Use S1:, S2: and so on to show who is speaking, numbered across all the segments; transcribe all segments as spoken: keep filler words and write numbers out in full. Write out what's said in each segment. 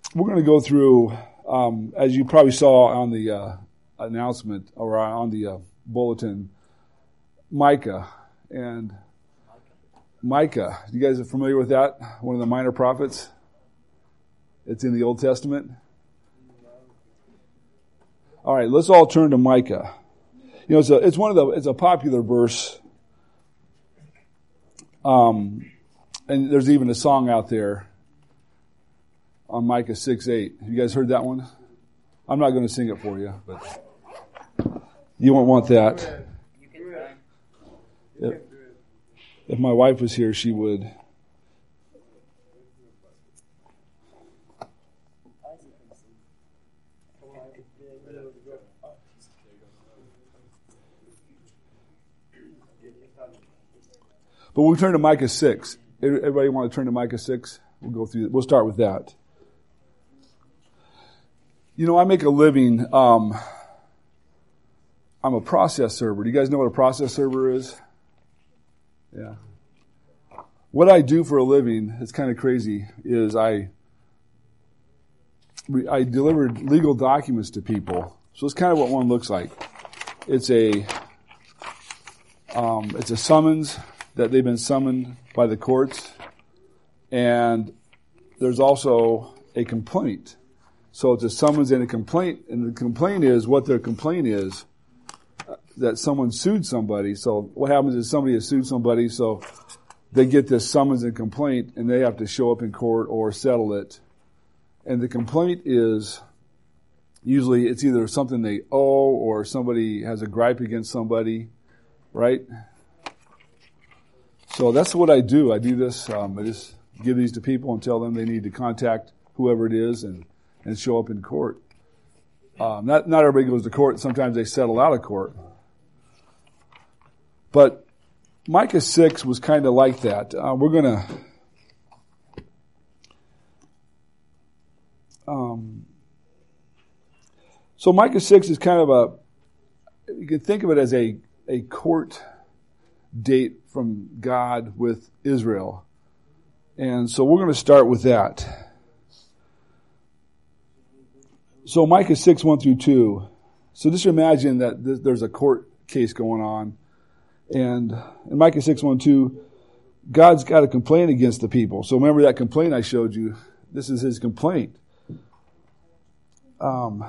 S1: we're going to go through, um, as you probably saw on the uh, announcement or on the uh, bulletin, Micah. And Micah, you guys are familiar with that? One of the minor prophets? It's in the Old Testament. All right, let's all turn to Micah. You know, it's a, it's one of the, it's a popular verse. Um, and there's even a song out there on Micah six eight. Have you guys heard that one? I'm not going to sing it for you, but you won't want that. If, if my wife was here, she would. But we'll turn to Micah six. Everybody want to turn to Micah six? We'll go through. We'll start with that. You know, I make a living. Um, I'm a process server. Do you guys know what a process server is? Yeah. What I do for a living, it's kind of crazy, is I I deliver legal documents to people. So it's kind of what one looks like. It's a um, it's a summons that they've been summoned by the courts, and there's also a complaint. So it's a summons and a complaint, and the complaint is what their complaint is, uh, that someone sued somebody. So what happens is somebody has sued somebody, so they get this summons and complaint, and they have to show up in court or settle it. And the complaint is usually it's either something they owe or somebody has a gripe against somebody, right? So that's what I do. I do this. Um, I just give these to people and tell them they need to contact whoever it is and, and show up in court. Um, not not everybody goes to court. Sometimes they settle out of court. But Micah six was kind of like that. Uh, we're going to um, so Micah six is kind of a, you can think of it as a, a court date from God with Israel. And so we're going to start with that. So Micah six, one through two. So just imagine that th- there's a court case going on. And in Micah six, one, two, God's got a complaint against the people. So remember that complaint I showed you? This is his complaint. Um,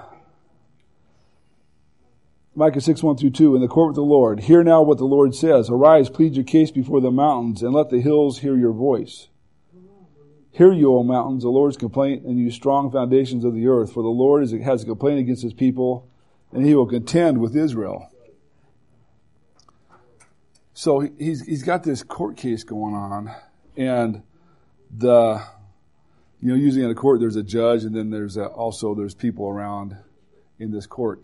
S1: Micah six, one through two, in the court with the Lord. Hear now what the Lord says. Arise, plead your case before the mountains, and let the hills hear your voice. Hear you, O mountains, the Lord's complaint, and you strong foundations of the earth. For the Lord is, has a complaint against his people, and he will contend with Israel. So he's he's got this court case going on, and the you know usually in a court there's a judge, and then there's a, also there's people around in this court.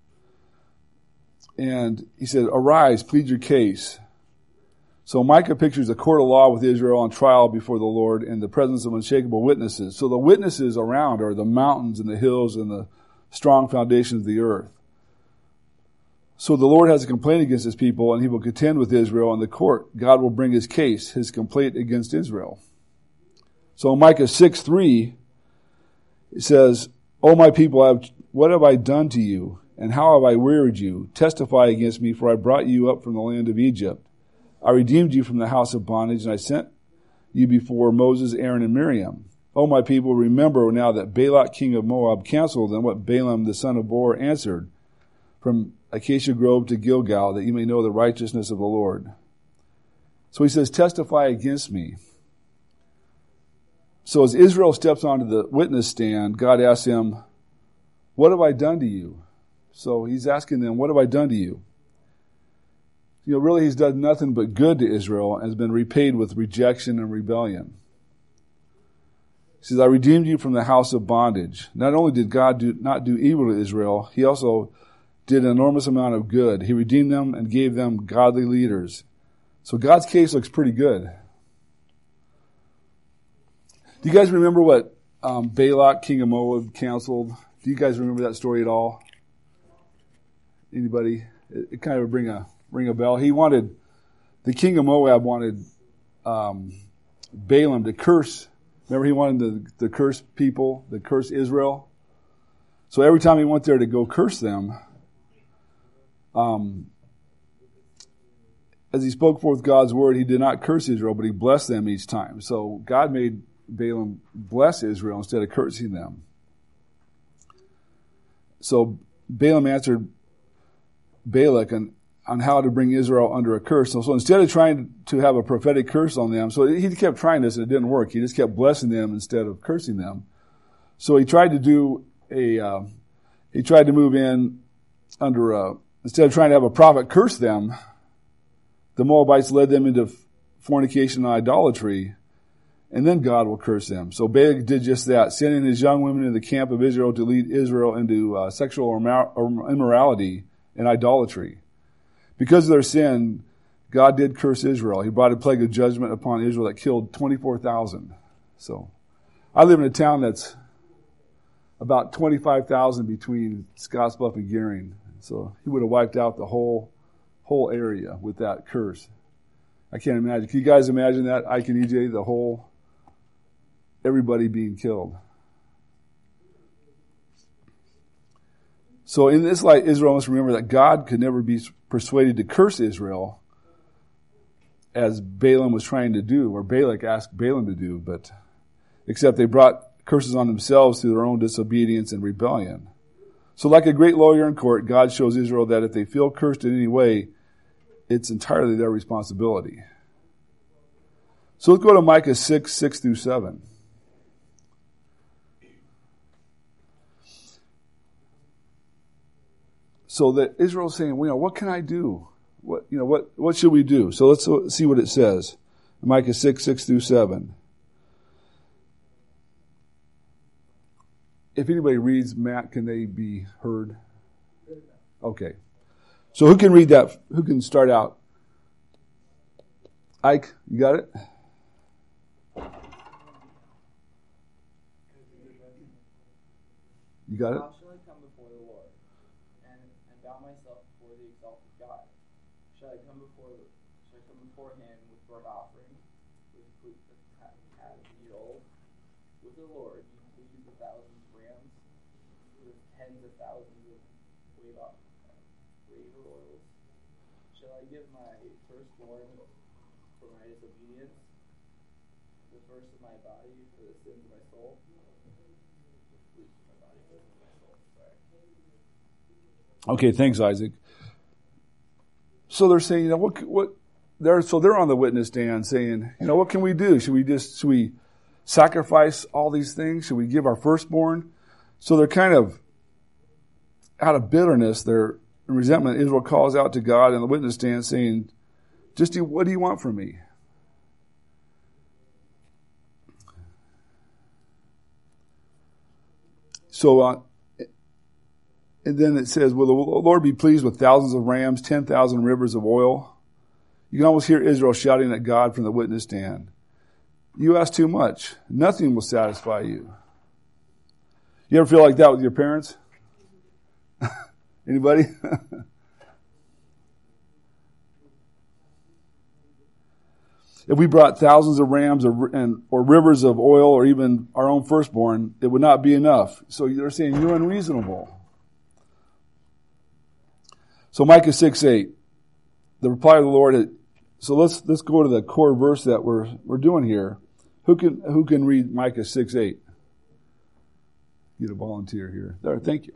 S1: And he said, arise, plead your case. So Micah pictures a court of law with Israel on trial before the Lord in the presence of unshakable witnesses. So the witnesses around are the mountains and the hills and the strong foundations of the earth. So the Lord has a complaint against his people, and he will contend with Israel in the court. God will bring his case, his complaint against Israel. So in Micah six three, it says, O my people, I have, what have I done to you? And how have I wearied you? Testify against me, for I brought you up from the land of Egypt. I redeemed you from the house of bondage, and I sent you before Moses, Aaron, and Miriam. O my people, remember now that Balak, king of Moab, canceled, and what Balaam, the son of Beor, answered from Acacia Grove to Gilgal, that you may know the righteousness of the Lord. So he says, testify against me. So as Israel steps onto the witness stand, God asks him, what have I done to you? So he's asking them, what have I done to you? You know, really he's done nothing but good to Israel and has been repaid with rejection and rebellion. He says, I redeemed you from the house of bondage. Not only did God do, not do evil to Israel, he also did an enormous amount of good. He redeemed them and gave them godly leaders. So God's case looks pretty good. Do you guys remember what um, Balak, king of Moab, counseled? Do you guys remember that story at all? Anybody? It, it kind of bring a ring a bell. He wanted, the king of Moab wanted um, Balaam to curse Remember he wanted to, to curse people, to curse Israel? So every time he went there to go curse them, um, as he spoke forth God's word, he did not curse Israel, but he blessed them each time. So God made Balaam bless Israel instead of cursing them. So Balaam answered Balak on, on how to bring Israel under a curse. So, so instead of trying to have a prophetic curse on them, so he kept trying this and it didn't work. He just kept blessing them instead of cursing them. So he tried to do a, uh, he tried to move in under a, instead of trying to have a prophet curse them, the Moabites led them into fornication and idolatry, and then God will curse them. So Balak did just that, sending his young women into the camp of Israel to lead Israel into uh, sexual immorality and idolatry. Because of their sin, God did curse Israel. He brought a plague of judgment upon Israel that killed twenty-four thousand. So I live in a town that's about twenty-five thousand between Scottsbluff and Gearing. So he would have wiped out the whole whole area with that curse. I can't imagine. Can you guys imagine that? Ike and E J, the whole, everybody being killed. So in this light, Israel must remember that God could never be persuaded to curse Israel as Balaam was trying to do, or Balak asked Balaam to do, but except they brought curses on themselves through their own disobedience and rebellion. So like a great lawyer in court, God shows Israel that if they feel cursed in any way, it's entirely their responsibility. So let's go to Micah six, six through seven. So that Israel's saying, well, you know, what can I do? What, you know, what, what should we do? So let's see what it says. Micah six, six through seven. If anybody reads, Matt, can they be heard? Okay. So who can read that? Who can start out? Ike, you got it? You got it?
S2: How shall I come before the Lord and, and bow myself before the exalted God? Shall I come before shall I come before him with burnt offering, with fruit that has a year old? With the Lord you please a thousand rams, with tens of thousands of wave off. Oils. Shall I give my firstborn for my disobedience, the first of my body for the sins of my soul? My body for the sins of my soul. Sorry.
S1: Okay, thanks, Isaac. So they're saying, you know, what, what, they're, so they're on the witness stand saying, you know, what can we do? Should we just, should we sacrifice all these things? Should we give our firstborn? So they're kind of, out of bitterness, they're, in resentment, Israel calls out to God in the witness stand saying, just do, what do you want from me? So, uh, and then it says, will the Lord be pleased with thousands of rams, ten thousand rivers of oil? You can almost hear Israel shouting at God from the witness stand. You ask too much. Nothing will satisfy you. You ever feel like that with your parents? Anybody? If we brought thousands of rams or, and, or rivers of oil or even our own firstborn, it would not be enough. So they're saying you're unreasonable. So Micah six, eight, the reply of the Lord. Had, so let's let's go to the core verse that we're we're doing here. Who can who can read Micah six, eight? Get a volunteer here. There, thank you.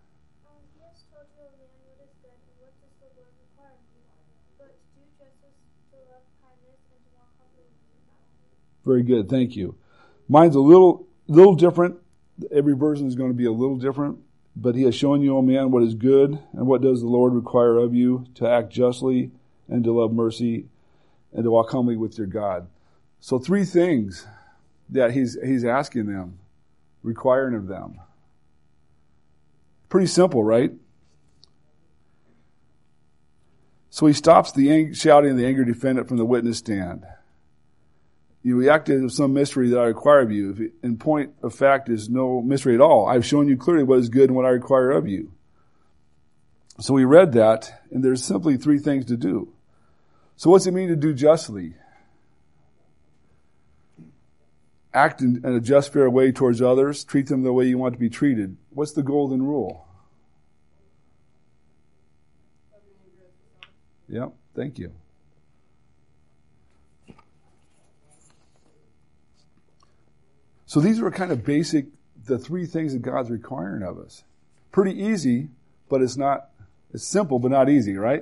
S1: Very good, thank you. Mine's a little little different. Every version is going to be a little different. But he has shown you, O man, what is good, and what does the Lord require of you, to act justly, and to love mercy, and to walk humbly with your God. So three things that he's he's asking them, requiring of them. Pretty simple, right? So he stops the ang- shouting of the angry defendant from the witness stand. You react to some mystery that I require of you. If in point of fact is no mystery at all. I've shown you clearly what is good and what I require of you. So we read that, and there's simply three things to do. So what's it mean to do justly? act in, in a just, fair way towards others. Treat them the way you want to be treated. What's the golden rule? Yep, thank you. So these are kind of basic, the three things that God's requiring of us. Pretty easy, but it's not, it's simple, but not easy, right?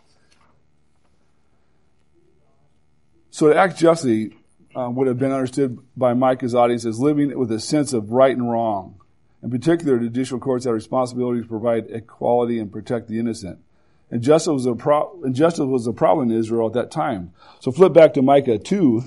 S1: So to act justly um, would have been understood by Micah's audience as living with a sense of right and wrong. In particular, judicial courts have responsibility to provide equality and protect the innocent. And justice was a pro- injustice was a problem in Israel at that time. So flip back to Micah two.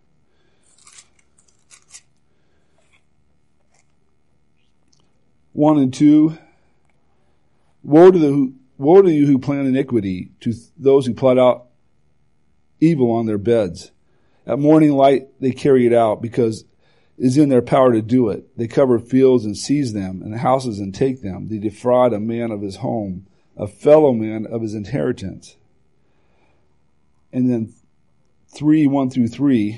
S1: One and two. Woe to the woe to you who plan iniquity, to those who plot out evil on their beds. At morning light they carry it out, because it is in their power to do it. They cover fields and seize them, and houses and take them. They defraud a man of his home, a fellow man of his inheritance. And then three, one through three.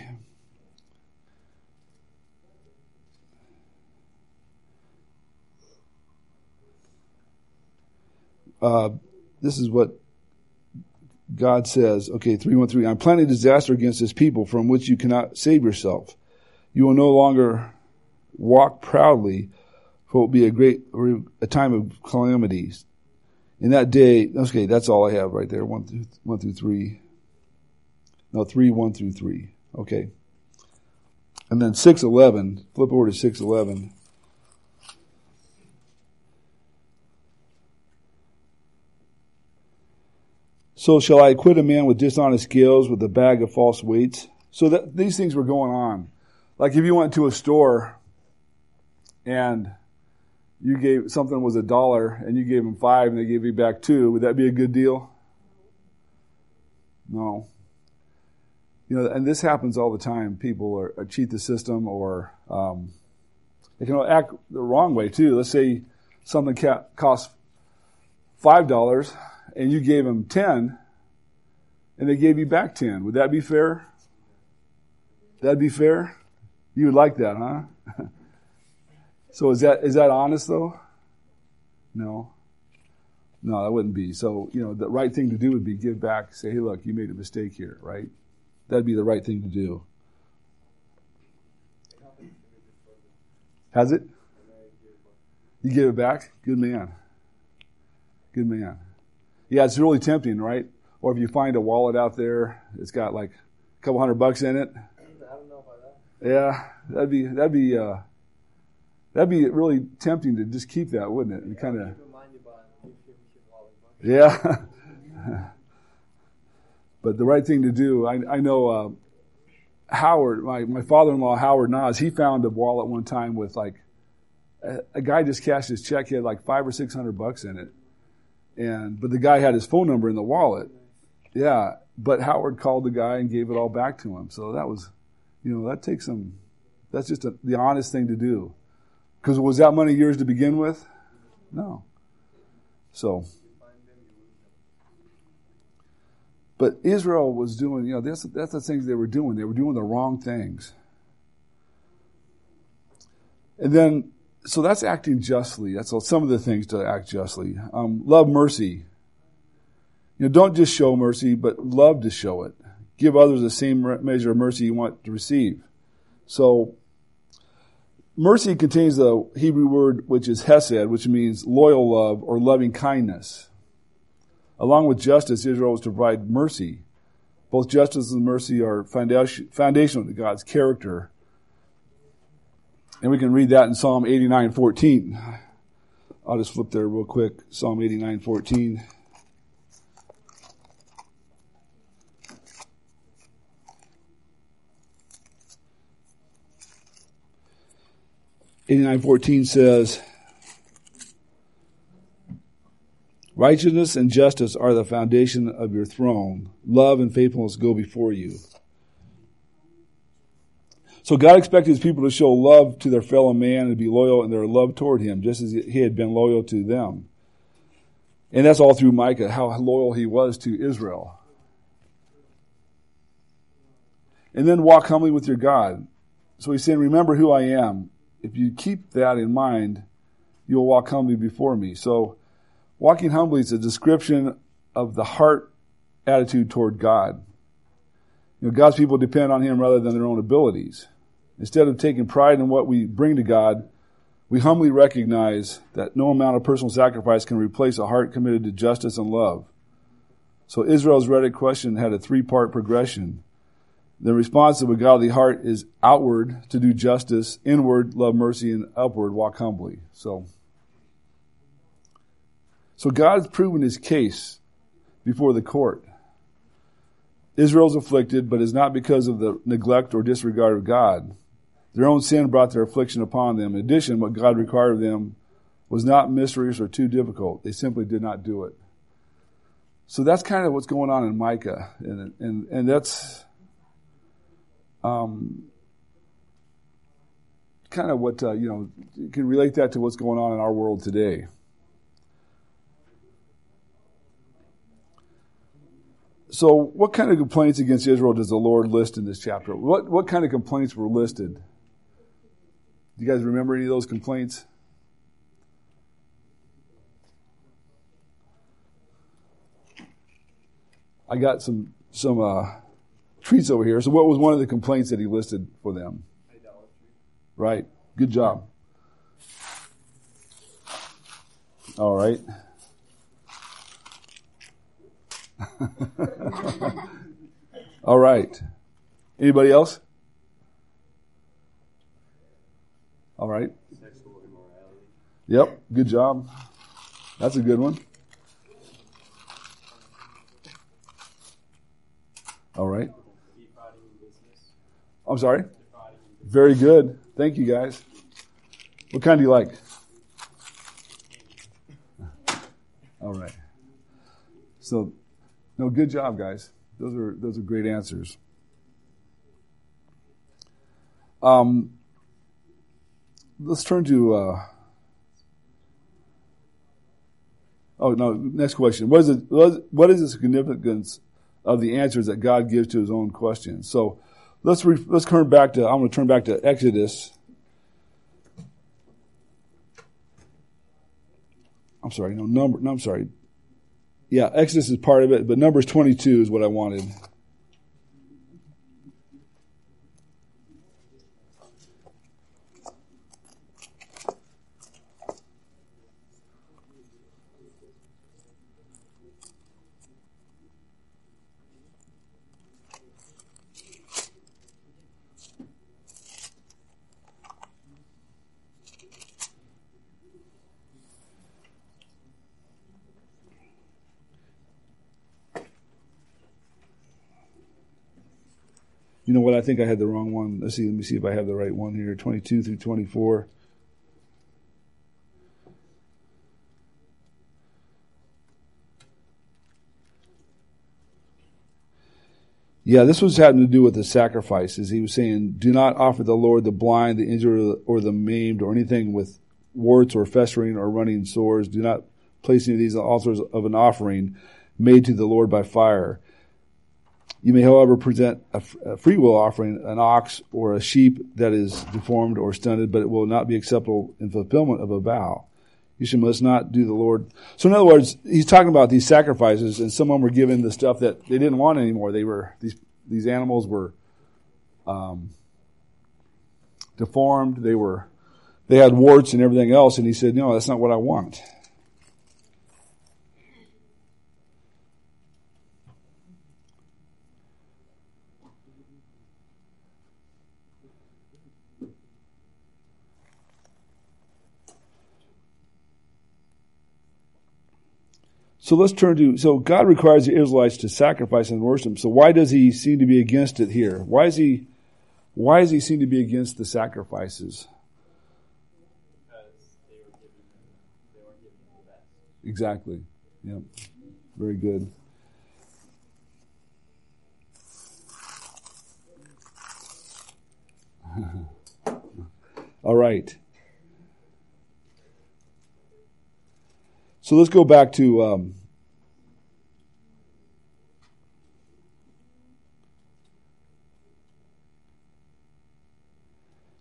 S1: Uh, this is what God says. Okay, three, one, three. I'm planning disaster against this people from which you cannot save yourself. You will no longer walk proudly, for it will be a great, a time of calamities. In that day, okay, that's all I have right there. One through, one through three. No, three, one through three. Okay. And then six eleven. Flip over to six eleven. So shall I acquit a man with dishonest scales, with a bag of false weights? So that these things were going on. Like if you went to a store and you gave something was a dollar and you gave them five and they gave you back two, would that be a good deal? No. You know, and this happens all the time. People are, are cheat the system, or um, they can act the wrong way too. Let's say something ca- costs five dollars and you gave them ten, and they gave you back ten. Would that be fair? That'd be fair? You would like that, huh? So is that is that honest though? No. No, that wouldn't be. So, you know, the right thing to do would be give back, say, hey, look, you made a mistake here, right? That'd be the right thing to do. Has it? You give it back? Good man. Good man. Yeah, it's really tempting, right? Or if you find a wallet out there, it's got like a couple hundred bucks in it.
S2: I don't know about that.
S1: Yeah, that'd be that'd be uh, that'd be really tempting to just keep that, wouldn't it? And kind of. Yeah. But the right thing to do, I, I know uh, Howard, my, my father-in-law, Howard Nas, he found a wallet one time with like, a, a guy just cashed his check, he had like five or six hundred bucks in it. And, but the guy had his phone number in the wallet. Yeah. But Howard called the guy and gave it all back to him. So that was, you know, that takes some, that's just a, the honest thing to do. Because was that money yours to begin with? No. So. But Israel was doing, you know, that's, that's the things they were doing. They were doing the wrong things. And then, so that's acting justly. That's all, some of the things to act justly. Um, love mercy. You know, don't just show mercy, but love to show it. Give others the same measure of mercy you want to receive. So, mercy contains the Hebrew word which is hesed, which means loyal love or loving kindness. Along with justice, Israel was to provide mercy. Both justice and mercy are foundational to God's character. And we can read that in Psalm eighty-nine fourteen. I'll just flip there real quick. Psalm eighty-nine fourteen. eighty-nine fourteen says, righteousness and justice are the foundation of your throne. Love and faithfulness go before you. So God expected his people to show love to their fellow man and to be loyal in their love toward him, just as he had been loyal to them. And that's all through Micah, how loyal he was to Israel. And then walk humbly with your God. so he's saying, remember who I am. If you keep that in mind, you'll walk humbly before me. So walking humbly is a description of the heart attitude toward God. You know, God's people depend on him rather than their own abilities. Instead of taking pride in what we bring to God, we humbly recognize that no amount of personal sacrifice can replace a heart committed to justice and love. So Israel's rhetoric question had a three-part progression. The response of a godly heart is outward, to do justice; inward, love mercy; and upward, walk humbly. So, so God's proven his case before the court. Israel's afflicted, but it's not because of the neglect or disregard of God. Their own sin brought their affliction upon them. In addition, what God required of them was not mysterious or too difficult. They simply did not do it. So that's kind of what's going on in Micah. And, and, and that's um, kind of what, uh, you know, you can relate that to what's going on in our world today. So what kind of complaints against Israel does the Lord list in this chapter? What what kind of complaints were listed? Do you guys remember any of those complaints? I got some some uh, treats over here. So what was one of the complaints that he listed for them? Idolatry. Right. Good job. All right. All right. Anybody else? All right.
S3: Sexual immorality.
S1: Yep. Good job. That's a good one. All right. I'm sorry? Very good. Thank you, guys. What kind do you like? All right. So, no, good job, guys. Those are those are great answers. Um, let's turn to. Uh, oh no! Next question. What is it? What is the significance of the answers that God gives to His own questions? So, let's re, let's turn back to. I'm going to turn back to Exodus. I'm sorry. No number. No, I'm sorry. Yeah, Exodus is part of it, but Numbers twenty-two is what I wanted. You know what? I think I had the wrong one. Let's see. Let me see if I have the right one here. twenty-two through twenty-four. Yeah, this was having to do with the sacrifices. He was saying, do not offer the Lord the blind, the injured, or the maimed, or anything with warts or festering or running sores. Do not place any of these on altars of an offering made to the Lord by fire. You may, however, present a free will offering, an ox or a sheep that is deformed or stunted, but it will not be acceptable in fulfillment of a vow. You should must not do the Lord. So in other words, he's talking about these sacrifices, and some of them were given the stuff that they didn't want anymore. They were, these, these animals were, um, deformed. They were, they had warts and everything else. And he said, no, that's not what I want. So let's turn to, so God requires the Israelites to sacrifice and worship. So why does he seem to be against it here? Why is he, why does he seem to be against the sacrifices?
S3: Because they were giving him, they weren't giving him the best.
S1: Exactly. Yep. Very good. All right. So let's go back to um,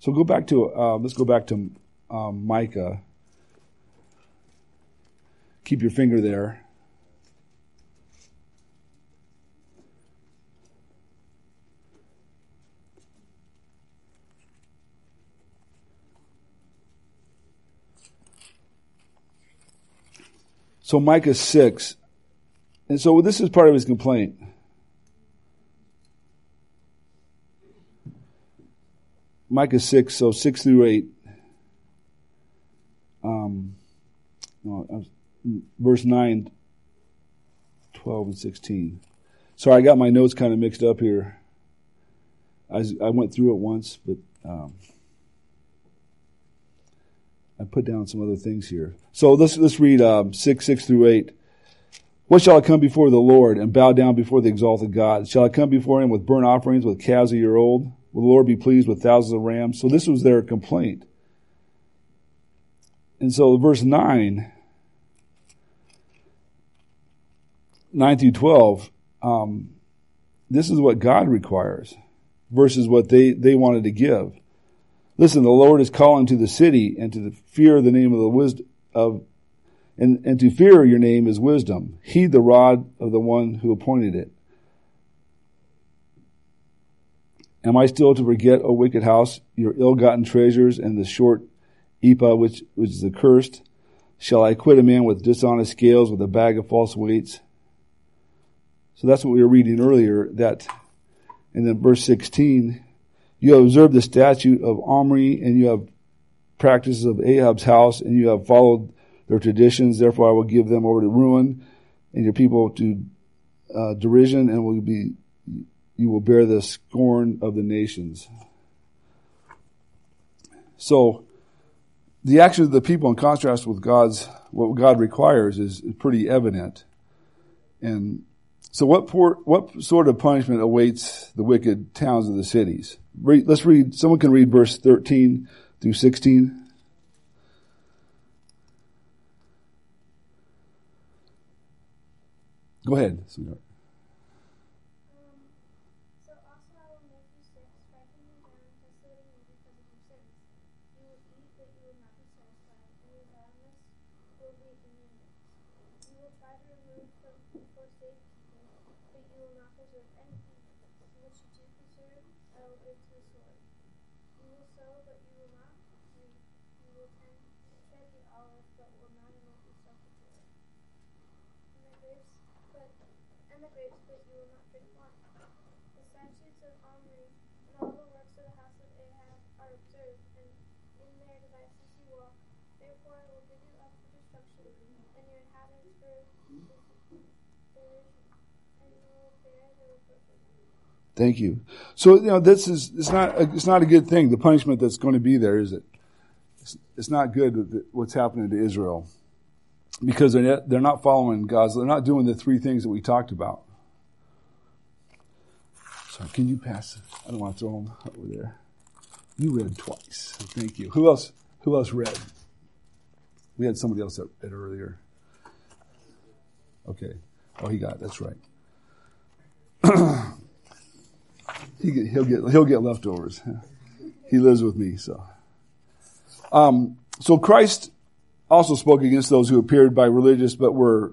S1: So go back to, uh, let's go back to um, Micah. Keep your finger there. So Micah six. And so this is part of his complaint. Micah six, so six through eight. Um, no, verse nine, twelve, and sixteen. Sorry, I got my notes kind of mixed up here. I, I went through it once, but um, I put down some other things here. So let's let's read um, six, six through eight. What shall I come before the Lord and bow down before the exalted God? Shall I come before him with burnt offerings, with calves a year old? Will the Lord be pleased with thousands of rams? So this was their complaint. And so verse nine, nine through twelve, um, this is what God requires versus what they, they wanted to give. Listen, the Lord is calling to the city and to the fear of the name of the wisdom of, and, and to fear your name is wisdom. Heed the rod of the one who appointed it. Am I still to forget, O wicked house, your ill-gotten treasures and the short ephah which, which is accursed? Shall I quit a man with dishonest scales, with a bag of false weights? So that's what we were reading earlier, that, and then verse sixteen, you have observed the statute of Omri, and you have practices of Ahab's house, and you have followed their traditions. Therefore I will give them over to ruin, and your people to uh, derision, and will be you will bear the scorn of the nations. So the actions of the people in contrast with God's, what God requires is, is pretty evident. And so what poor, what sort of punishment awaits the wicked towns of the cities? Read, let's read, someone can read verse thirteen through sixteen. Go ahead, sweetheart. Thank you. So, you know, this is, it's not, it's not a good thing, the punishment that's going to be there, is it? It's, it's not good what's happening to Israel. Because they're not, they're not following God's, they're not doing the three things that we talked about. Sorry, can you pass? I don't want to throw them over there. You read twice. Thank you. Who else, who else read? We had somebody else that read earlier. Okay. Oh, he got it. That's right. he get, he'll get he'll get leftovers. He lives with me, so. Um, so Christ also spoke against those who appeared by religious, but were.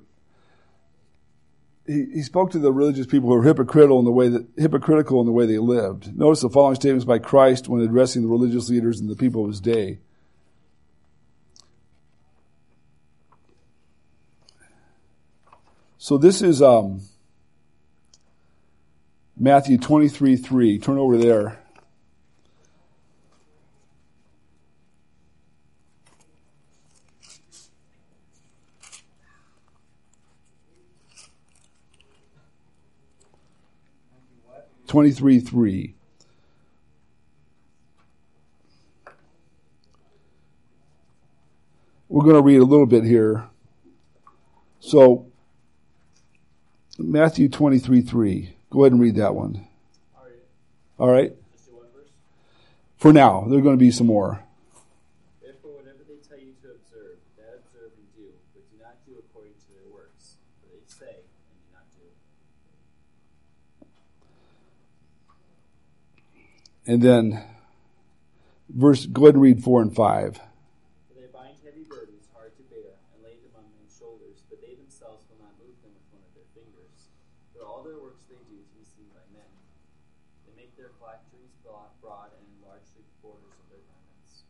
S1: He, he spoke to the religious people who were hypocritical in the way that hypocritical in the way they lived. Notice the following statements by Christ when addressing the religious leaders and the people of his day. So this is um, Matthew twenty-three three. Turn over there. twenty-three three. We're going to read a little bit here. So, Matthew twenty-three three. Go ahead and read that one.
S3: All right.
S1: All right?
S3: Just do one verse.
S1: For now. There are going to be some more.
S3: Therefore, whatever they tell you to observe, that observe and do, but do not do according to their works. For they say and do not do.
S1: And then verse, go ahead and read four and five.
S3: For they bind heavy burdens hard to bear, and lay them on men's shoulders, but they themselves will not move them with one of their fingers. For all their works they do to be seen by men. They make their phylacteries broad and enlarge the borders of their garments.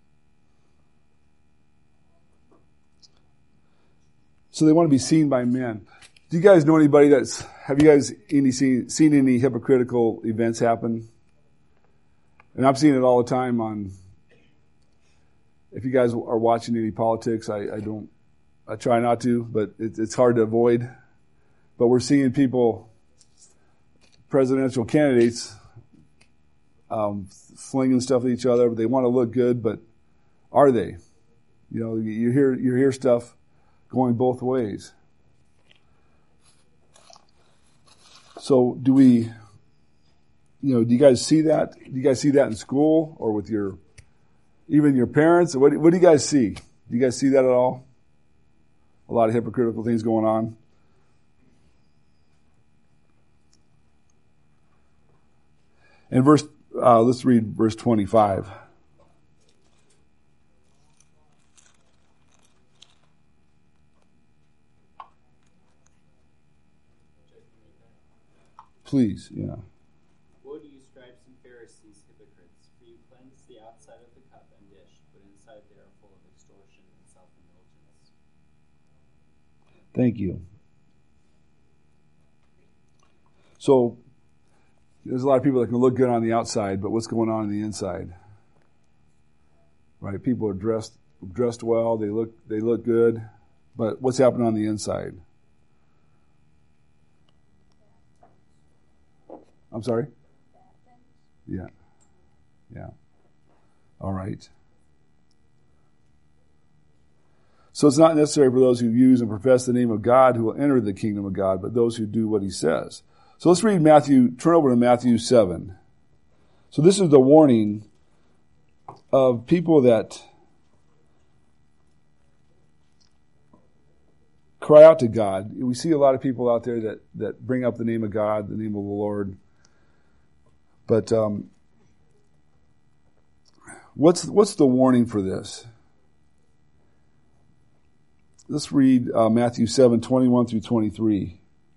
S1: So they want to be seen by men. Do you guys know anybody that's, have you guys any seen, seen any hypocritical events happen? And I'm seeing it all the time on, if you guys are watching any politics, I, I don't, I try not to, but it, it's hard to avoid. But we're seeing people, presidential candidates, um, flinging stuff at each other, but they want to look good, but are they? You know, you hear, you hear stuff going both ways. So do we, you know, do you guys see that? Do you guys see that in school or with your, even your parents? What, what do you guys see? Do you guys see that at all? A lot of hypocritical things going on. And verse, uh, let's read verse twenty-five. Please, yeah.
S3: Woe to you, scribes and Pharisees, hypocrites, for you cleanse the outside of the cup and dish, but inside they are full of extortion and self-indulgence.
S1: Thank you. So, there's a lot of people that can look good on the outside, but what's going on on the inside? Right? People are dressed dressed well, they look they look good, but what's happening on the inside? I'm sorry? Yeah. Yeah. All right. So it's not necessary for those who use and profess the name of God who will enter the kingdom of God, but those who do what he says. So let's read Matthew, turn over to Matthew seven. So this is the warning of people that cry out to God. We see a lot of people out there that, that bring up the name of God, the name of the Lord. But um, what's what's the warning for this? Let's read uh, Matthew seven, twenty-one through twenty-three.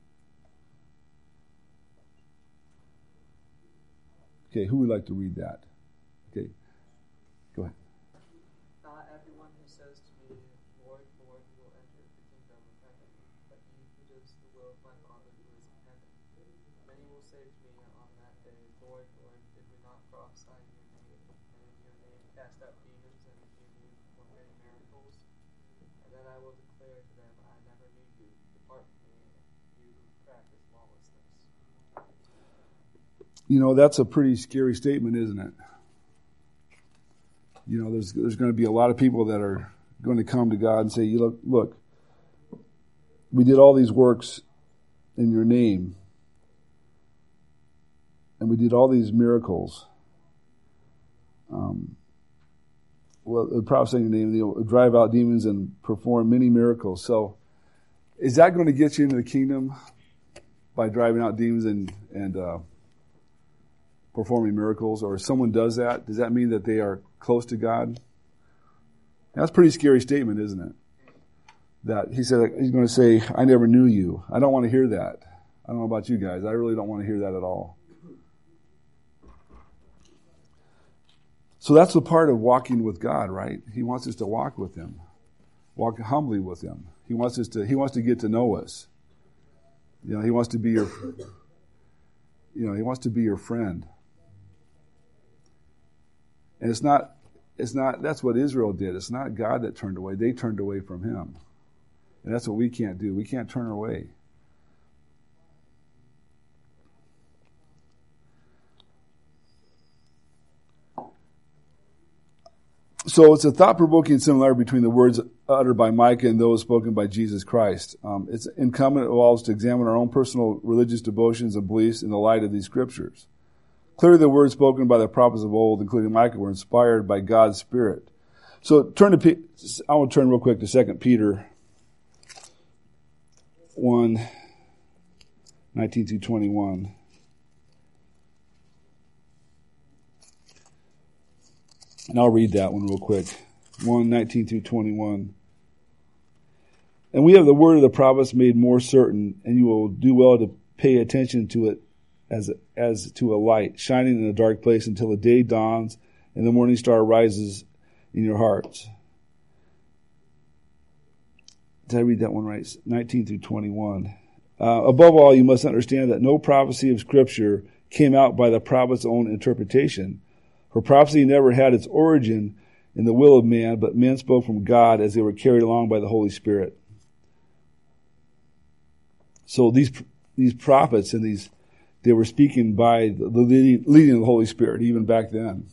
S1: Okay, who would like to read that? Okay, go ahead.
S2: Not everyone who says to me, Lord, Lord, will enter the kingdom of heaven, but he who does the will of my Father who is in heaven. Many will say to me on that day, Lord, Lord, did we not prophesy in your name, and in your name cast out demons, and in your name perform many miracles? And then I will declare to them, I never knew you. Depart from me, you who practice lawlessness.
S1: You know, that's a pretty scary statement, isn't it? You know, there's there's going to be a lot of people that are going to come to God and say, "You look, look, we did all these works in your name, and we did all these miracles. Um, well, the prophets in your name, they'll drive out demons and perform many miracles." So, is that going to get you into the kingdom by driving out demons and and uh, performing miracles? Or if someone does that, does that mean that they are close to God? That's a pretty scary statement, isn't it? That he said, he's going to say, I never knew you. I don't want to hear that. I don't know about you guys. I really don't want to hear that at all. So that's the part of walking with God, right? He wants us to walk with him. Walk humbly with him. He wants us to, he wants to get to know us. You know, he wants to be your, you know, he wants to be your friend. And it's not, it's not, that's what Israel did. It's not God that turned away. They turned away from him. And that's what we can't do. We can't turn away. So it's a thought-provoking similarity between the words uttered by Micah and those spoken by Jesus Christ. Um, it's incumbent on us to examine our own personal religious devotions and beliefs in the light of these scriptures. Clearly, the words spoken by the prophets of old, including Micah, were inspired by God's Spirit. So turn to, I want to turn real quick to Second Peter one, nineteen through twenty-one. And I'll read that one real quick. one nineteen through twenty-one. And we have the word of the prophets made more certain, and you will do well to pay attention to it as as to a light, shining in a dark place until the day dawns and the morning star rises in your hearts. Did I read that one right? nineteen through twenty-one. Uh, above all, you must understand that no prophecy of Scripture came out by the prophet's own interpretation. For prophecy never had its origin in the will of man, but men spoke from God as they were carried along by the Holy Spirit. So these these prophets and these they were speaking by the leading, leading of the Holy Spirit even back then.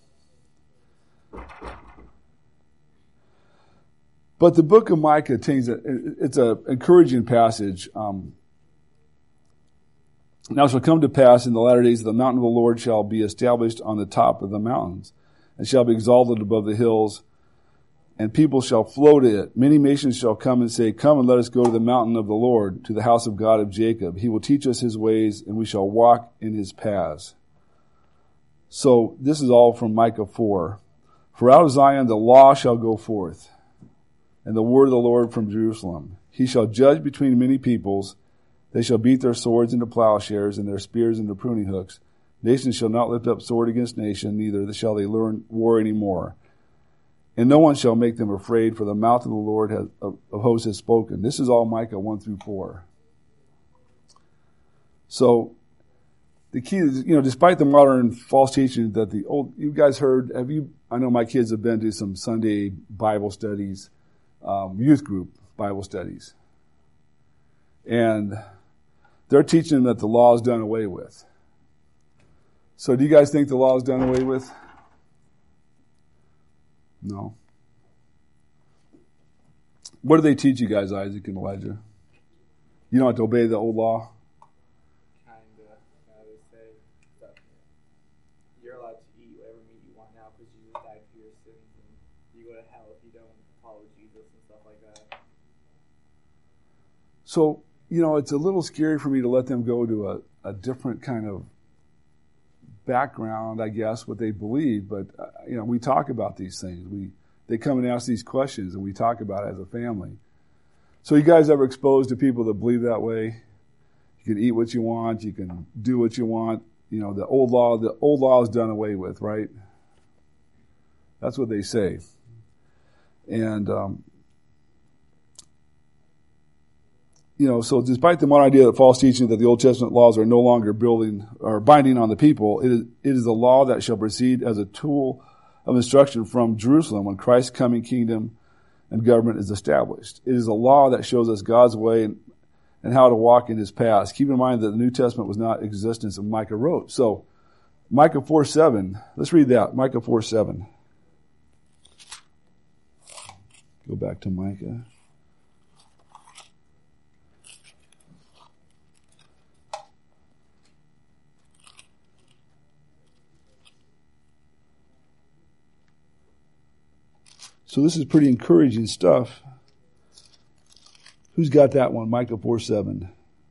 S1: But the book of Micah contains a, it's an encouraging passage. Um, now it shall come to pass in the latter days that the mountain of the Lord shall be established on the top of the mountains, and shall be exalted above the hills, and people shall flow to it. Many nations shall come and say, come and let us go to the mountain of the Lord, to the house of God of Jacob. He will teach us his ways, and we shall walk in his paths. So this is all from Micah four. For out of Zion the law shall go forth, and the word of the Lord from Jerusalem. He shall judge between many peoples. They shall beat their swords into plowshares and their spears into pruning hooks. Nation shall not lift up sword against nation, neither shall they learn war any more. And no one shall make them afraid, for the mouth of the Lord has, of, of hosts has spoken. This is all Micah one through four. So, the key is, you know, despite the modern false teaching that the old, you guys heard, have you, I know my kids have been to some Sunday Bible studies, um, youth group Bible studies. And they're teaching that the law is done away with. So do you guys think the law is done away with? No. What do they teach you guys, Isaac and Elijah? You don't have to obey the old law?
S2: Kind of. I would say that you're allowed to eat whatever meat you want now because Jesus died for your sins, and you go to hell if you don't follow Jesus and stuff like that.
S1: So, you know, it's a little scary for me to let them go to a, a different kind of background, I guess, what they believe. But, uh, you know, we talk about these things. We They come and ask these questions, and we talk about it as a family. So you guys ever exposed to people that believe that way? You can eat what you want. You can do what you want. You know, the old law, the old law is done away with, right? That's what they say. And, um, you know, so despite the modern idea of false teaching that the Old Testament laws are no longer building or binding on the people, it is, it is the law that shall proceed as a tool of instruction from Jerusalem when Christ's coming kingdom and government is established. It is a law that shows us God's way and, and how to walk in his paths. Keep in mind that the New Testament was not in existence when Micah wrote. So, Micah four seven, let's read that. Micah four seven. Go back to Micah. So this is pretty encouraging stuff. Who's got that one? Micah four seven.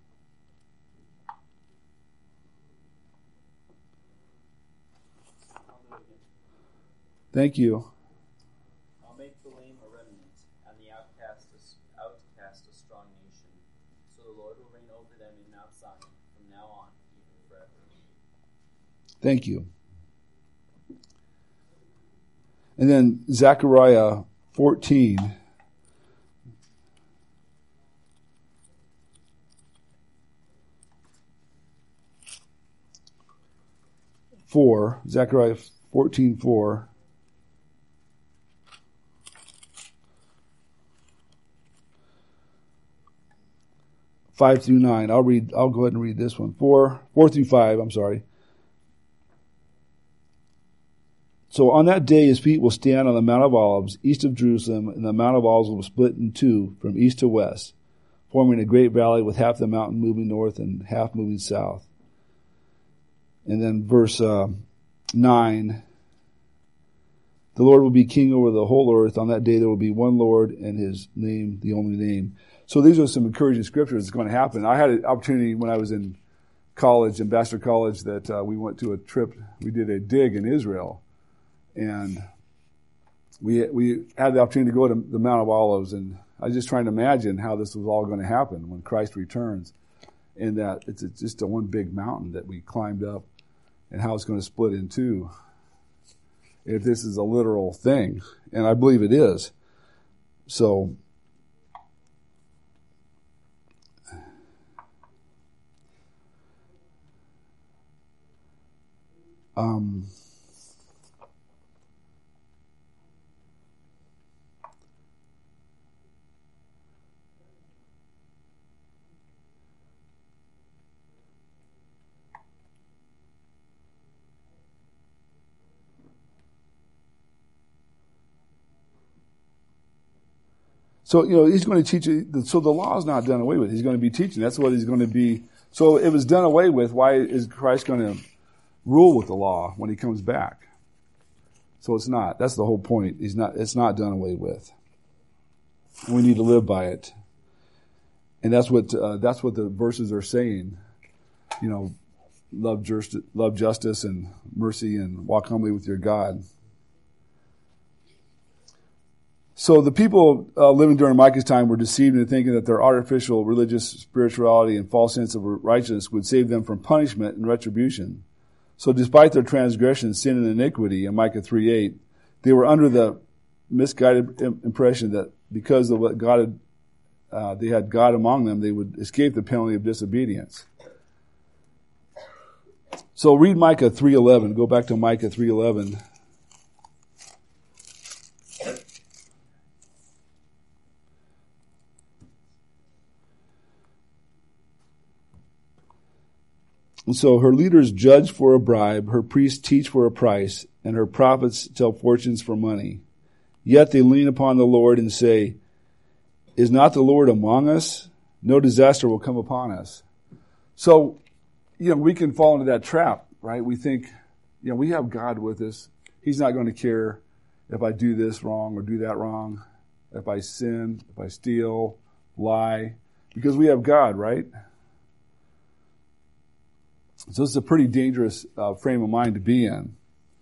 S1: Thank you.
S3: I'll make the lame a remnant, and the outcast a, outcast a strong nation. So the Lord will reign over them in Mount Zion from now on, even forever.
S1: Thank you. And then Zechariah fourteen. Four. Zechariah fourteen four. Five through nine. I'll read. I'll go ahead and read this one. Four. Four through five. I'm sorry. So on that day his feet will stand on the Mount of Olives, east of Jerusalem, and the Mount of Olives will split in two from east to west, forming a great valley with half the mountain moving north and half moving south. And then verse uh, nine, the Lord will be king over the whole earth. On that day there will be one Lord, and his name the only name. So these are some encouraging scriptures that's going to happen. I had an opportunity when I was in college, Ambassador College, that uh, we went to a trip. We did a dig in Israel. And we we had the opportunity to go to the Mount of Olives, and I was just trying to imagine how this was all going to happen when Christ returns, and that it's just a one big mountain that we climbed up, and how it's going to split in two. If this is a literal thing, and I believe it is. So, um, So, you know, he's going to teach you. So the law is not done away with. He's going to be teaching. That's what he's going to be. So it was done away with. Why is Christ going to rule with the law when he comes back? So it's not. That's the whole point. He's not. It's not done away with. We need to live by it. And that's what uh, that's what the verses are saying. You know, love justice, love justice and mercy, and walk humbly with your God. So the people uh, living during Micah's time were deceived into thinking that their artificial religious spirituality and false sense of righteousness would save them from punishment and retribution. So despite their transgression, sin, and iniquity in Micah three eight, they were under the misguided impression that because of what God had, uh, they had God among them, they would escape the penalty of disobedience. So read Micah three eleven. Go back to Micah three eleven. And so her leaders judge for a bribe, her priests teach for a price, and her prophets tell fortunes for money. Yet they lean upon the Lord and say, is not the Lord among us? No disaster will come upon us. So, you know, we can fall into that trap, right? We think, you know, we have God with us. He's not going to care if I do this wrong or do that wrong, if I sin, if I steal, lie, because we have God, right? So it's a pretty dangerous uh, frame of mind to be in.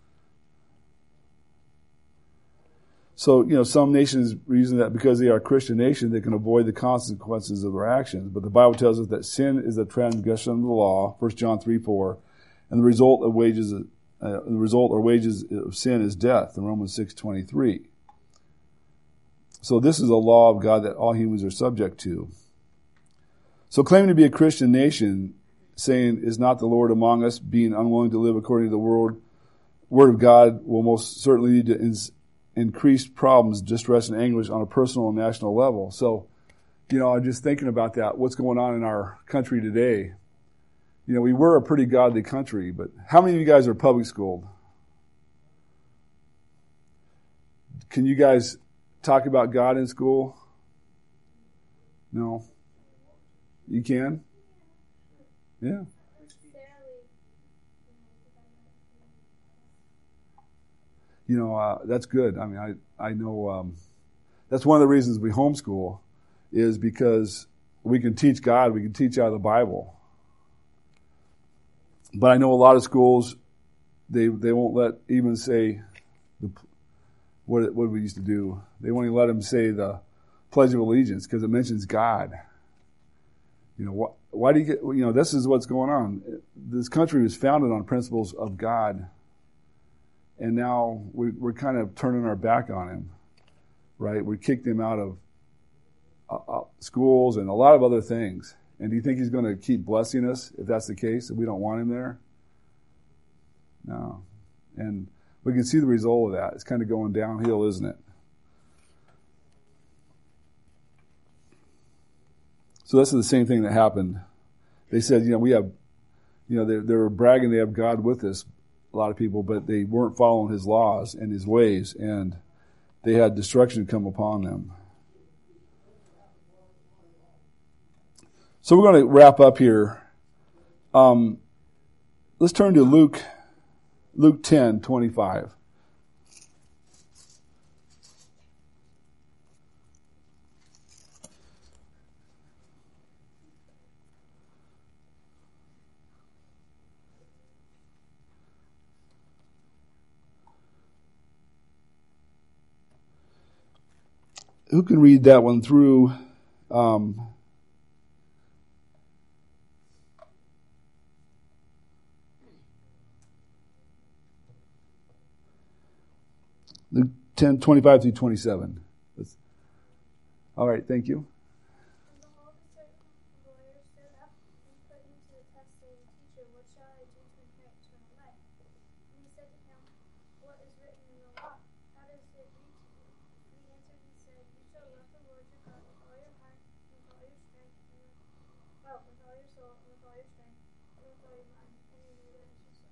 S1: So, you know, some nations reason that because they are a Christian nation, they can avoid the consequences of their actions. But the Bible tells us that sin is the transgression of the law, First John three four, and the result of wages, uh, the result or wages of sin is death, in Romans six twenty-three. So this is a law of God that all humans are subject to. So claiming to be a Christian nation, saying, is not the Lord among us, being unwilling to live according to the word, word of God, will most certainly lead to ins- increased problems, distress, and anguish on a personal and national level. So, you know, I'm just thinking about that, what's going on in our country today. You know, we were a pretty godly country, but how many of you guys are public schooled? Can you guys talk about God in school? No? You can? Yeah. You know, uh, that's good. I mean, I, I know um, that's one of the reasons we homeschool is because we can teach God, we can teach out of the Bible. But I know a lot of schools, they they won't let even say, the, what what we used to do, they won't even let them say the Pledge of Allegiance because it mentions God. You know, what? Why do you get, you know, this is what's going on. This country was founded on principles of God. And now we, we're kind of turning our back on him, right? We kicked him out of uh, uh, schools and a lot of other things. And do you think he's going to keep blessing us if that's the case, if we don't want him there? No. And we can see the result of that. It's kind of going downhill, isn't it? So this is the same thing that happened. They said, you know, we have, you know, they, they were bragging they have God with us, a lot of people, but they weren't following his laws and his ways, and they had destruction come upon them. So we're going to wrap up here. Um, let's turn to Luke, Luke ten twenty-five. who can read that one through? Um, the ten twenty-five through twenty-seven. That's, all right, thank you.
S4: And behold, a certain lawyer stood up and put him to the test, saying, Teacher, what shall I do to inherit eternal life? And he said to him, What is written in the law? How does it read to you? And he answered and said, You shall love the Lord your God with all your heart, and with all your strength, and with, well, with all your soul, and with all your strength, and with all your mind, and your neighbor as yourself.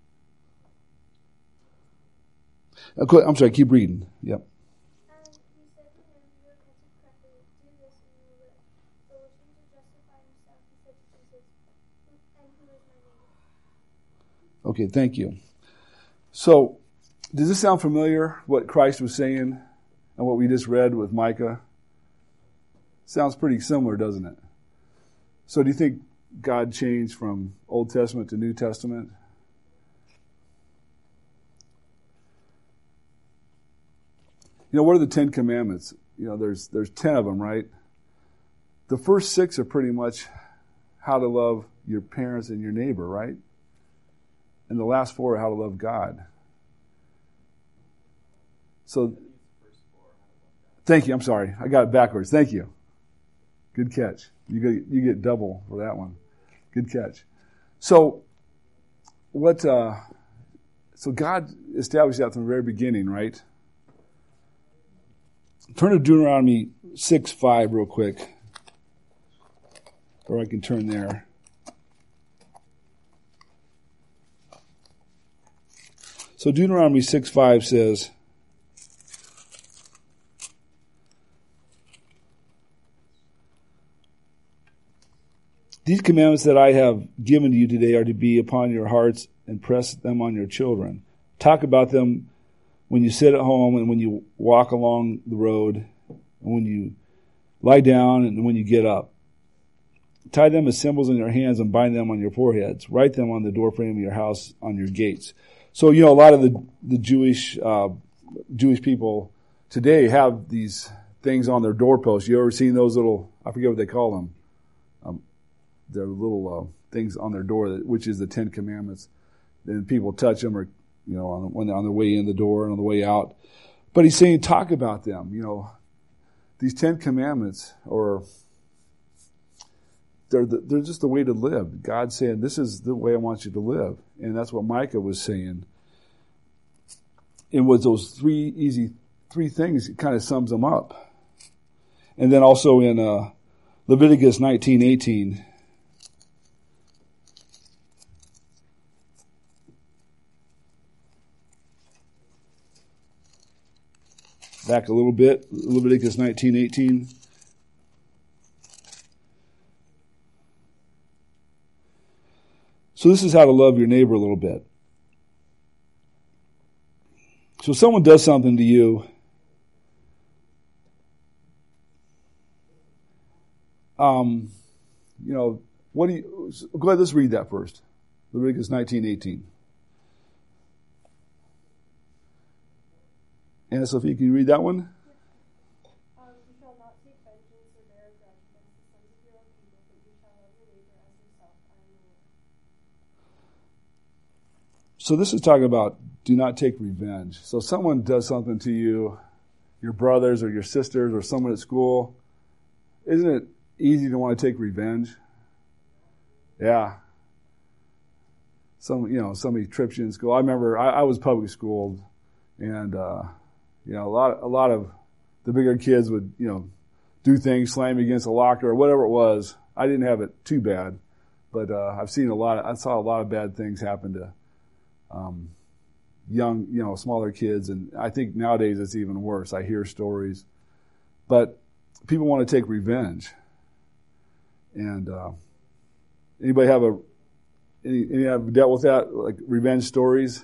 S1: Okay, I'm sorry, keep reading. Yep.
S4: And he said to him, You have answered correctly. Do this, and you will live. But wishing to justify himself, he said to Jesus, And who is my neighbor?
S1: Okay, thank you. So, does this sound familiar, what Christ was saying and what we just read with Micah? Sounds pretty similar, doesn't it? So do you think God changed from Old Testament to New Testament? You know, what are the Ten Commandments? You know, there's there's ten of them, right? The first six are pretty much how to love your parents and your neighbor, right? And the last four are how to love God. So, thank you. I'm sorry. I got it backwards. Thank you. Good catch. You get, you get double for that one. Good catch. So, what, uh, so God established that from the very beginning, right? Turn to Deuteronomy six five real quick. Or I can turn there. So Deuteronomy six five says, These commandments that I have given to you today are to be upon your hearts, and press them on your children. Talk about them when you sit at home and when you walk along the road, and when you lie down and when you get up. Tie them as symbols in your hands and bind them on your foreheads. Write them on the doorframe of your house, on your gates. So, you know, a lot of the, the Jewish, uh, Jewish people today have these things on their doorposts. You ever seen those little, I forget what they call them. Um, they're little, uh, things on their door, which is the Ten Commandments. Then people touch them, or, you know, on, when they're on their way in the door and on the way out. But he's saying, talk about them, you know. These Ten Commandments, or they're the, they're just the way to live. God's saying, this is the way I want you to live. And that's what Micah was saying. And with those three easy, three things, it kind of sums them up. And then also in uh, Leviticus nineteen eighteen, back a little bit, Leviticus nineteen eighteen. So this is how to love your neighbor a little bit. So if someone does something to you, um, you know, what do you, go ahead, let's read that first. Leviticus nineteen eighteen. Anna Sophia, can you read that one?
S4: Um, you shall not take vengeance or bear a grudge against the sons of your own people, but you shall love your neighbor as yourself. I am the Lord.
S1: So this is talking about do not take revenge. So if someone does something to you, your brothers or your sisters or someone at school, isn't it easy to want to take revenge? Yeah. Some, you know, somebody trips you in school. I remember I, I was public schooled, and uh, you know, a lot, a lot of the bigger kids would, you know, do things, slam against a locker or whatever it was. I didn't have it too bad, but uh, I've seen a lot. Of, I saw a lot of bad things happen to um, young, you know, smaller kids, and I think nowadays it's even worse. I hear stories, but people want to take revenge. And uh, anybody have a any, any have dealt with that, like revenge stories?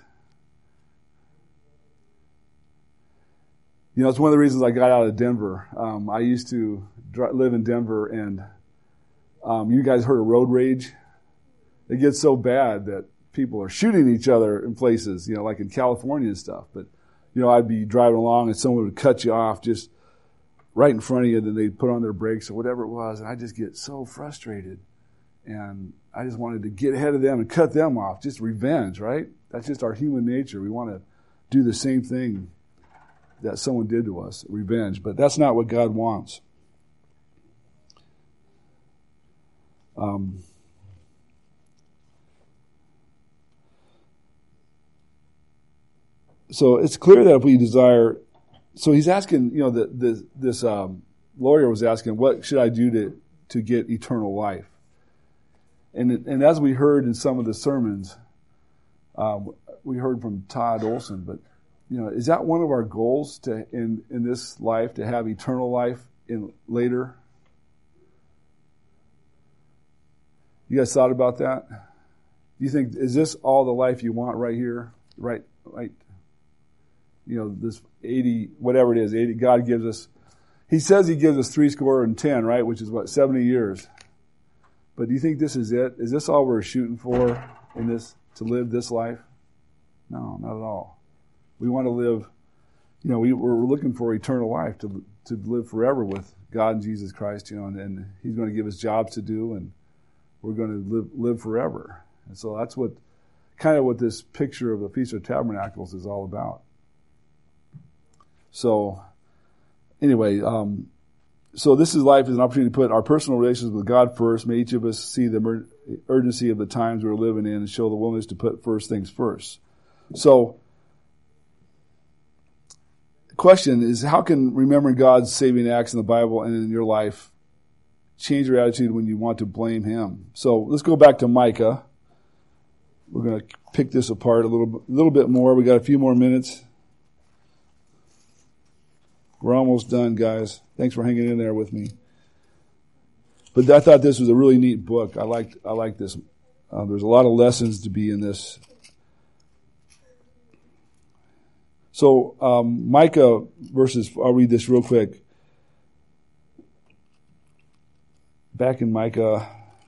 S1: You know, it's one of the reasons I got out of Denver. Um, I used to dr- live in Denver, and um, you guys heard of road rage? It gets so bad that people are shooting each other in places, you know, like in California and stuff. But, you know, I'd be driving along and someone would cut you off just right in front of you, then they'd put on their brakes or whatever it was, and I just get so frustrated. And I just wanted to get ahead of them and cut them off. Just revenge, right? That's just our human nature. We want to do the same thing that someone did to us, revenge. But that's not what God wants. Um, so it's clear that if we desire, so he's asking, you know, the, the, this um, lawyer was asking, what should I do to, to get eternal life? And and as we heard in some of the sermons, um, we heard from Todd Olson, but you know, is that one of our goals to in in this life to have eternal life in later? You guys thought about that? Do you think, is this all the life you want right here, right, right? You know, this eighty, whatever it is, eighty. God gives us. He says He gives us three score and ten, right? Which is what, seventy years. But do you think this is it? Is this all we're shooting for in this, to live this life? No, not at all. We want to live, you know, we, we're looking for eternal life, to to live forever with God and Jesus Christ, you know, and, and He's going to give us jobs to do, and we're going to live live forever. And so that's what, kind of what this picture of the Feast of Tabernacles is all about. So, anyway, um, So this is life as an opportunity to put our personal relations with God first. May each of us see the emer- urgency of the times we're living in and show the willingness to put first things first. So the question is, how can remembering God's saving acts in the Bible and in your life change your attitude when you want to blame Him? So let's go back to Micah. We're going to pick this apart a little, a little bit more. We got a few more minutes. We're almost done, guys. Thanks for hanging in there with me. But I thought this was a really neat book. I liked, I liked this. Uh, there's a lot of lessons to be in this. So um, Micah verses, I'll read this real quick. Back in Micah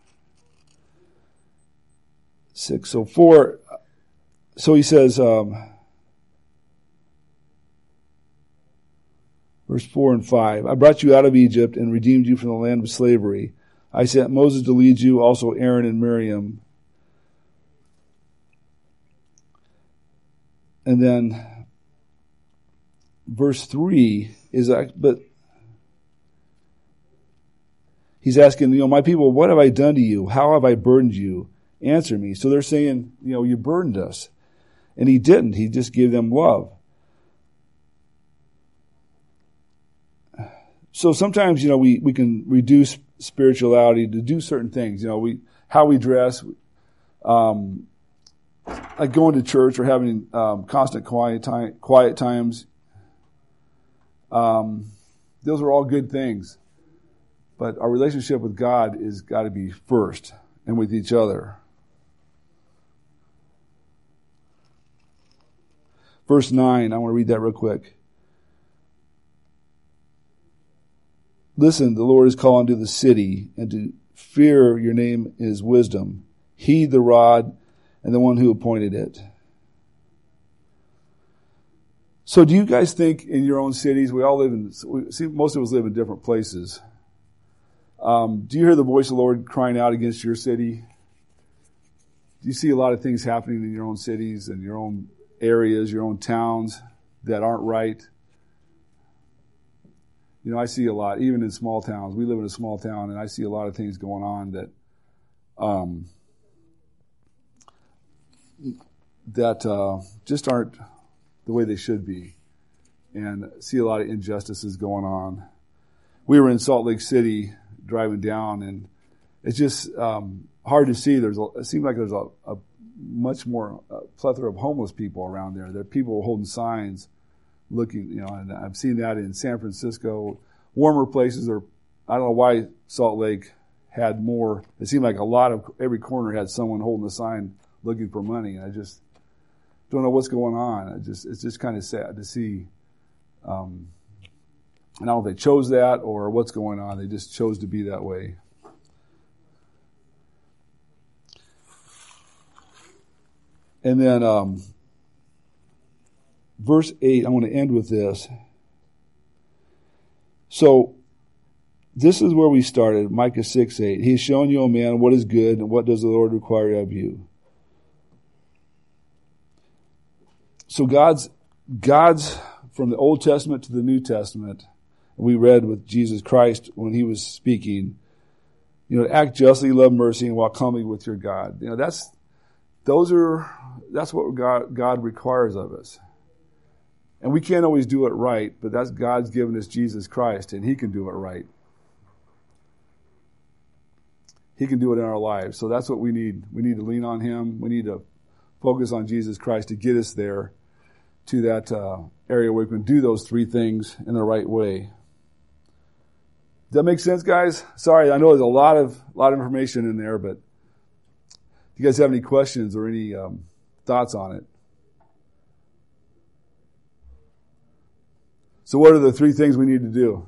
S1: six. So four. So he says. Um, Verse four and five, I brought you out of Egypt and redeemed you from the land of slavery. I sent Moses to lead you, also Aaron and Miriam. And then verse three is, but he's asking, you know, my people, what have I done to you? How have I burdened you? Answer me. So they're saying, you know, you burdened us. And he didn't. He just gave them love. So sometimes, you know, we, we can reduce spirituality to do certain things. You know, we how we dress, um, like going to church or having um, constant quiet time, quiet times. Um, those are all good things, but our relationship with God is got to be first, and with each other. Verse nine, I want to read that real quick. Listen, the Lord is calling to the city, and to fear your name is wisdom. Heed the rod and the one who appointed it. So do you guys think in your own cities, we all live in, we see, most of us live in different places. Um, do you hear the voice of the Lord crying out against your city? Do you see a lot of things happening in your own cities and your own areas, your own towns that aren't right? You know, I see a lot, even in small towns. We live in a small town, and I see a lot of things going on that um, that uh, just aren't the way they should be, and see a lot of injustices going on. We were in Salt Lake City driving down, and it's just um, hard to see. There's a, it seems like there's a, a much more uh, plethora of homeless people around there. There are people holding signs, looking, you know, and I've seen that in San Francisco, warmer places. Or I don't know why Salt Lake had more. It seemed like a lot of every corner had someone holding a sign looking for money. And I just don't know what's going on. I just it's just kind of sad to see. Um, I don't know if they chose that or what's going on. They just chose to be that way. And then um, verse eight, I want to end with this. So this is where we started, Micah six eight. He has shown you, O man, what is good, and what does the Lord require of you. So God's, God's, from the Old Testament to the New Testament, we read with Jesus Christ when he was speaking, you know, act justly, love mercy, and walk humbly with your God. You know, that's, those are, that's what God, God requires of us. And we can't always do it right, but that's God's given us Jesus Christ, and he can do it right. He can do it in our lives. So that's what we need. We need to lean on him. We need to focus on Jesus Christ to get us there to that uh, area where we can do those three things in the right way. Does that make sense, guys? Sorry, I know there's a lot of lot of information in there, but if you guys have any questions or any um, thoughts on it. So what are the three things we need to do?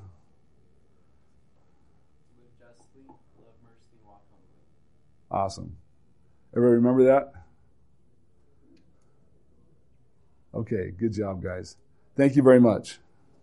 S3: Live justly, love mercy, walk humbly.
S1: Awesome. Everybody remember that? Okay, good job, guys. Thank you very much.